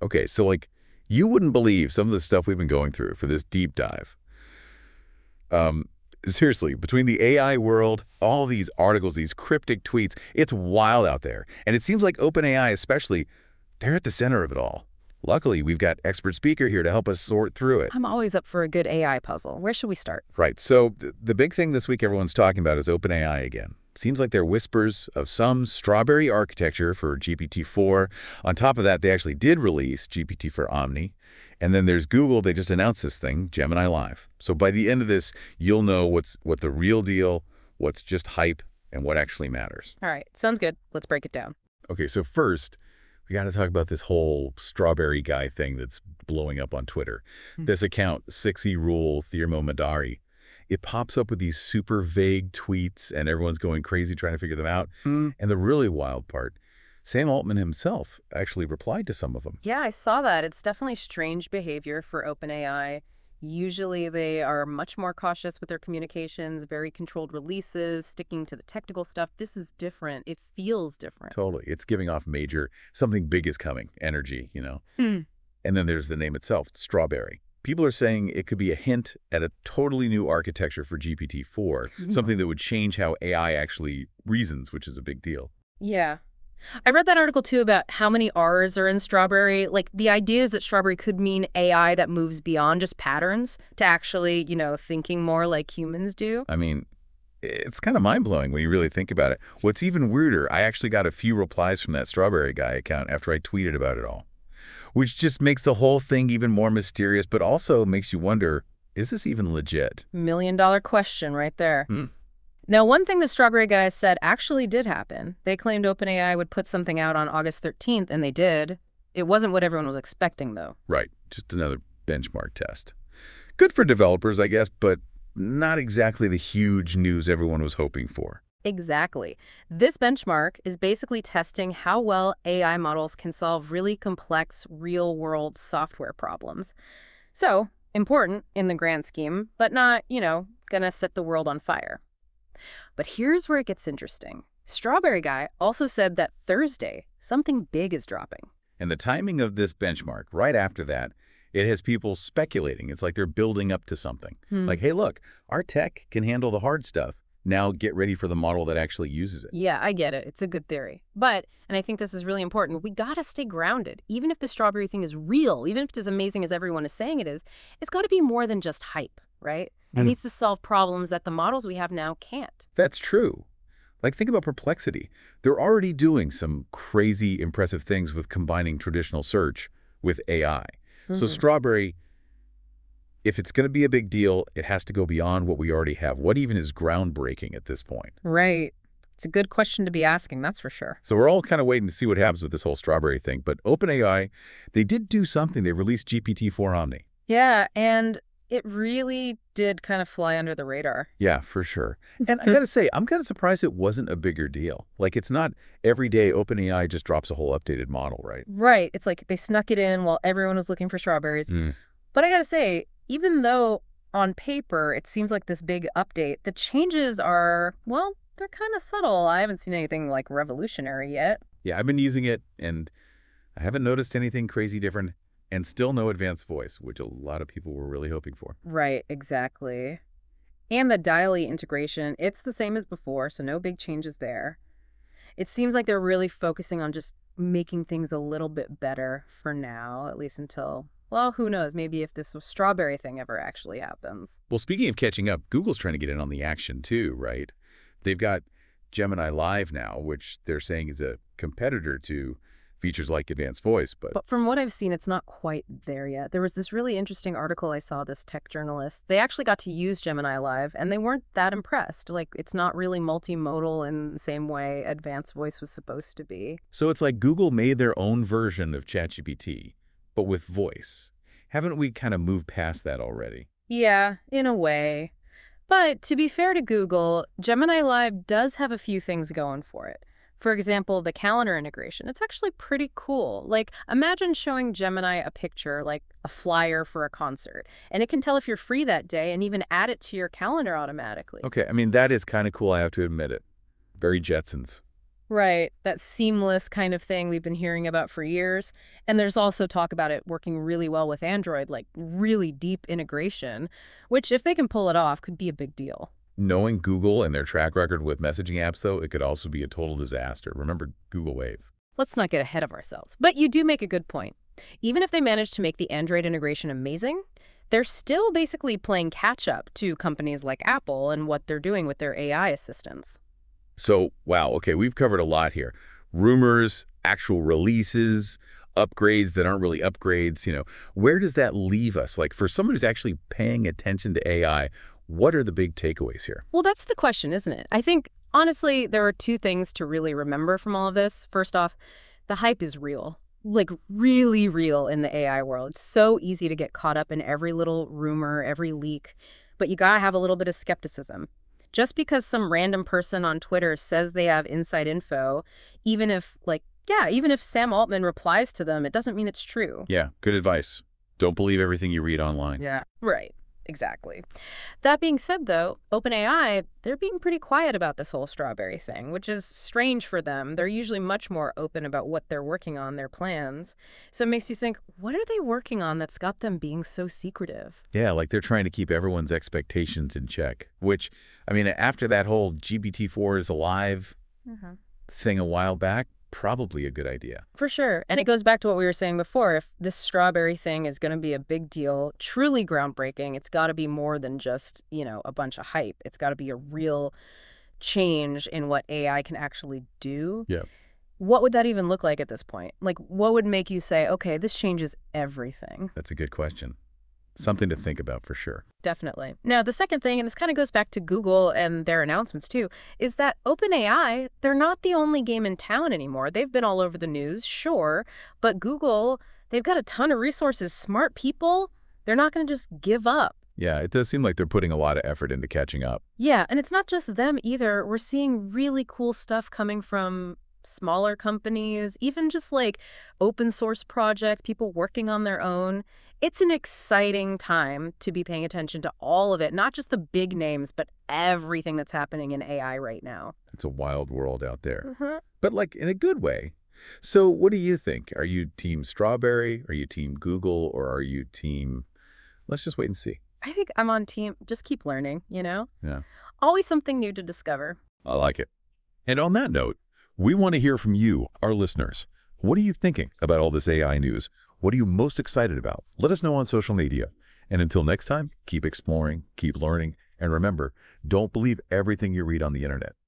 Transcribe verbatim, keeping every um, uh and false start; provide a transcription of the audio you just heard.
Okay, so like, you wouldn't believe some of the stuff we've been going through for this deep dive. Um, seriously, between the A I world, all these articles, these cryptic tweets, it's wild out there. And it seems like OpenAI especially, they're at the center of it all. Luckily, we've got expert speaker here to help us sort through it. I'm always up for a good A I puzzle. Where should we start? Right, so th the big thing this week everyone's talking about is OpenAI again. Seems like there are whispers of some strawberry architecture for G P T four. On top of that, they actually did release G P T for Omni. And then there's Google. They just announced this thing, Gemini Live. So by the end of this, you'll know what's what the real deal, what's just hype, and what actually matters. All right, sounds good. Let's break it down. Okay, so first, we got to talk about this whole strawberry guy thing that's blowing up on Twitter. Hmm. This account, Sixy Rule Thermomedari, it pops up with these super vague tweets, and everyone's going crazy trying to figure them out. Hmm. And the really wild part, Sam Altman himself actually replied to some of them. Yeah, I saw that. It's definitely strange behavior for OpenAI. Usually they are much more cautious with their communications, very controlled releases, sticking to the technical stuff. This is different. It feels different. Totally. It's giving off major, something big is coming, energy, you know. Hmm. And then there's the name itself, Strawberry. People are saying it could be a hint at a totally new architecture for G P T four, mm-hmm. something that would change how A I actually reasons, which is a big deal. Yeah. I read that article, too, about how many R's are in Strawberry. Like, the idea is that Strawberry could mean A I that moves beyond just patterns to actually, you know, thinking more like humans do. I mean, it's kind of mind-blowing when you really think about it. What's even weirder, I actually got a few replies from that Strawberry guy account after I tweeted about it all, which just makes the whole thing even more mysterious, but also makes you wonder, is this even legit? Million-dollar question right there. Hmm. Now, one thing the Strawberry guys said actually did happen. They claimed OpenAI would put something out on August thirteenth, and they did. It wasn't what everyone was expecting, though. Right. Just another benchmark test. Good for developers, I guess, but not exactly the huge news everyone was hoping for. Exactly. This benchmark is basically testing how well A I models can solve really complex, real-world software problems. So, important in the grand scheme, but not, you know, gonna set the world on fire. But here's where it gets interesting. Strawberry Guy also said that Thursday, something big is dropping. And the timing of this benchmark, right after that, it has people speculating. It's like they're building up to something. Hmm. Like, hey, look, our tech can handle the hard stuff. Now get ready for the model that actually uses it. Yeah, I get it. It's a good theory. But, and I think this is really important, we gotta stay grounded. Even if the strawberry thing is real, even if it's as amazing as everyone is saying it is, it's got to be more than just hype, right? It mm. needs to solve problems that the models we have now can't. That's true. Like, think about Perplexity. They're already doing some crazy, impressive things with combining traditional search with A I. Mm-hmm. So Strawberry, if it's going to be a big deal, it has to go beyond what we already have. What even is groundbreaking at this point? Right. It's a good question to be asking, that's for sure. So we're all kind of waiting to see what happens with this whole Strawberry thing. But OpenAI, they did do something. They released G P T four Omni. Yeah, and it really did kind of fly under the radar. Yeah, for sure. And I got to say, I'm kind of surprised it wasn't a bigger deal. Like, it's not every day OpenAI just drops a whole updated model, right? Right. It's like they snuck it in while everyone was looking for strawberries. Mm. But I got to say, even though on paper it seems like this big update, the changes are, well, they're kind of subtle. I haven't seen anything like revolutionary yet. Yeah, I've been using it, and I haven't noticed anything crazy different. And still no advanced voice, which a lot of people were really hoping for. Right, exactly. And the DALL-E integration, it's the same as before, so no big changes there. It seems like they're really focusing on just making things a little bit better for now, at least until, well, who knows, maybe if this strawberry thing ever actually happens. Well, speaking of catching up, Google's trying to get in on the action too, right? They've got Gemini Live now, which they're saying is a competitor to features like advanced voice, but... But from what I've seen, it's not quite there yet. There was this really interesting article I saw, this tech journalist. They actually got to use Gemini Live, and they weren't that impressed. Like, it's not really multimodal in the same way advanced voice was supposed to be. So it's like Google made their own version of ChatGPT, but with voice. Haven't we kind of moved past that already? Yeah, in a way. But to be fair to Google, Gemini Live does have a few things going for it. For example, the calendar integration. It's actually pretty cool. Like, imagine showing Gemini a picture, like a flyer for a concert, and it can tell if you're free that day and even add it to your calendar automatically. Okay, I mean, that is kind of cool, I have to admit it. Very Jetsons. Right, that seamless kind of thing we've been hearing about for years. And there's also talk about it working really well with Android, like really deep integration, which if they can pull it off could be a big deal. Knowing Google and their track record with messaging apps, though, it could also be a total disaster. Remember Google Wave? Let's not get ahead of ourselves. But you do make a good point. Even if they manage to make the Android integration amazing, they're still basically playing catch up to companies like Apple and what they're doing with their A I assistants. So, wow, okay, we've covered a lot here. Rumors, actual releases, upgrades that aren't really upgrades, you know. Where does that leave us? Like, for someone who's actually paying attention to A I, what are the big takeaways here? Well, that's the question, isn't it? I think, honestly, there are two things to really remember from all of this. First off, the hype is real. Like, really real in the A I world. It's so easy to get caught up in every little rumor, every leak. But you gotta have a little bit of skepticism. Just because some random person on Twitter says they have inside info, even if, like, yeah, even if Sam Altman replies to them, it doesn't mean it's true. Yeah, good advice. Don't believe everything you read online. Yeah. Right. Exactly. That being said, though, OpenAI, they're being pretty quiet about this whole strawberry thing, which is strange for them. They're usually much more open about what they're working on, their plans. So it makes you think, what are they working on that's got them being so secretive? Yeah, like they're trying to keep everyone's expectations in check, which, I mean, after that whole G P T four is alive Mm-hmm. thing a while back, probably a good idea. For sure. And it goes back to what we were saying before. If this strawberry thing is going to be a big deal, truly groundbreaking, it's got to be more than just, you know, a bunch of hype. It's got to be a real change in what A I can actually do. Yeah. What would that even look like at this point? Like, what would make you say, okay, this changes everything? That's a good question. Something to think about for sure. Definitely. Now, the second thing, and this kind of goes back to Google and their announcements too, is that OpenAI, they're not the only game in town anymore. They've been all over the news, sure, but Google, they've got a ton of resources, smart people. They're not going to just give up. Yeah, it does seem like they're putting a lot of effort into catching up. Yeah, and it's not just them either. We're seeing really cool stuff coming from smaller companies, even just like open source projects, people working on their own. It's an exciting time to be paying attention to all of it, not just the big names, but everything that's happening in A I right now. It's a wild world out there, Mm-hmm. but like in a good way. So what do you think? Are you team Strawberry? Are you team Google? Or are you team... Let's just wait and see. I think I'm on team, just keep learning, you know? Yeah. Always something new to discover. I like it. And on that note, we want to hear from you, our listeners. What are you thinking about all this A I news? What are you most excited about? Let us know on social media. And until next time, keep exploring, keep learning, and remember, don't believe everything you read on the internet.